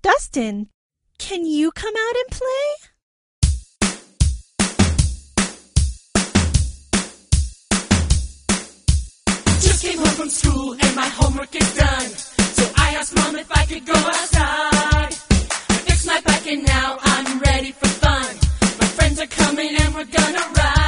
Dustin, can you come out and play? Just came home from school and my homework is done. So I asked Mom if I could go outside. I fixed my bike and now I'm ready for fun. My friends are coming and we're gonna ride.